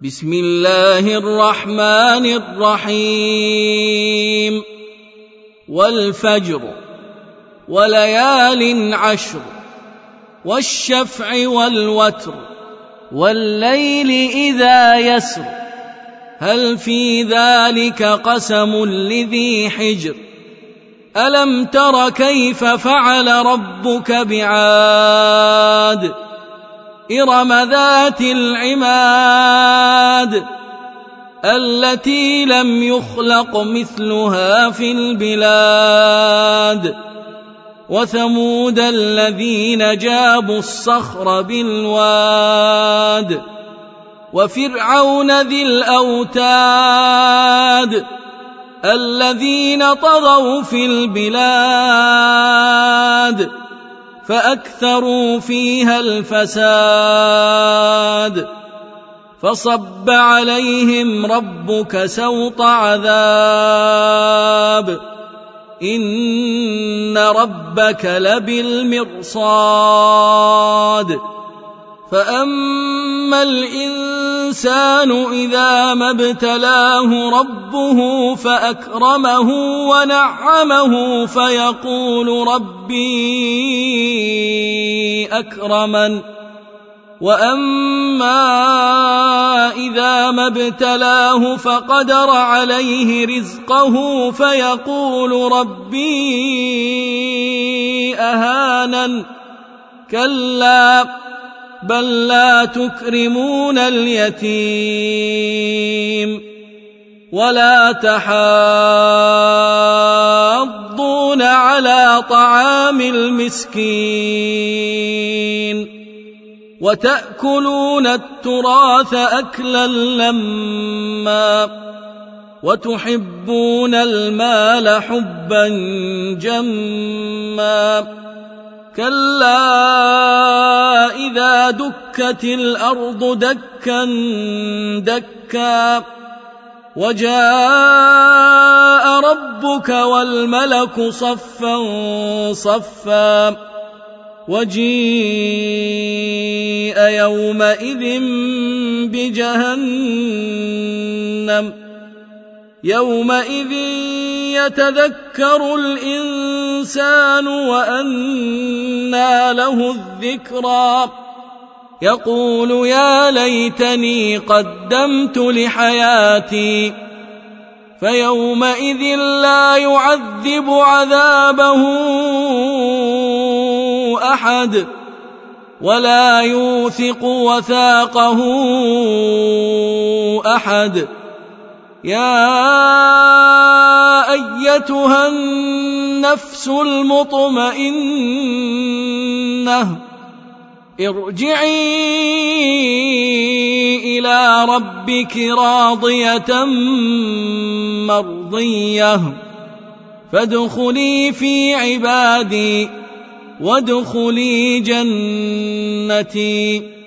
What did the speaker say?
بسم الله الرحمن الرحيم والفجر وليال عشر والشفع والوتر والليل إذا يسر هل في ذلك قسم لذي حجر ألم تر كيف فعل ربك بعاد إرم ذات العماد التي لم يخلق مثلها في البلاد وثمود الذين جابوا الصخر بالواد وفرعون ذي الأوتاد الذين طغوا في البلاد فأكثروا فيها الفساد فصب عليهم ربك سوط عذاب إن ربك لبالمرصاد فأما الإنسان إذا ما ابتلاه ربه فأكرمه ونعمه فيقول ربي أكرمن وأما إذا ما ابتلاه فقدر عليه رزقه فيقول ربي أهانن كلا بل لا تكرمون اليتيم ولا تحاضون على طعام المسكين وتأكلون التراث أكلا لما وتحبون المال حبا جما كلا إذا دكت الأرض دكا دكا وجاء ربك والملك صفا صفا وجيء يومئذ بجهنم يومئذ يتذكر الإنسان وأنى له الذكرى يقول يا ليتني قدمت لحياتي فيومئذ لا يعذب عذابه أحد ولا يوثق وثاقه أحد يا أيتها النفس المطمئنة ارجعي إلى ربك راضية مرضية فادخلي في عبادي وادخلي جنتي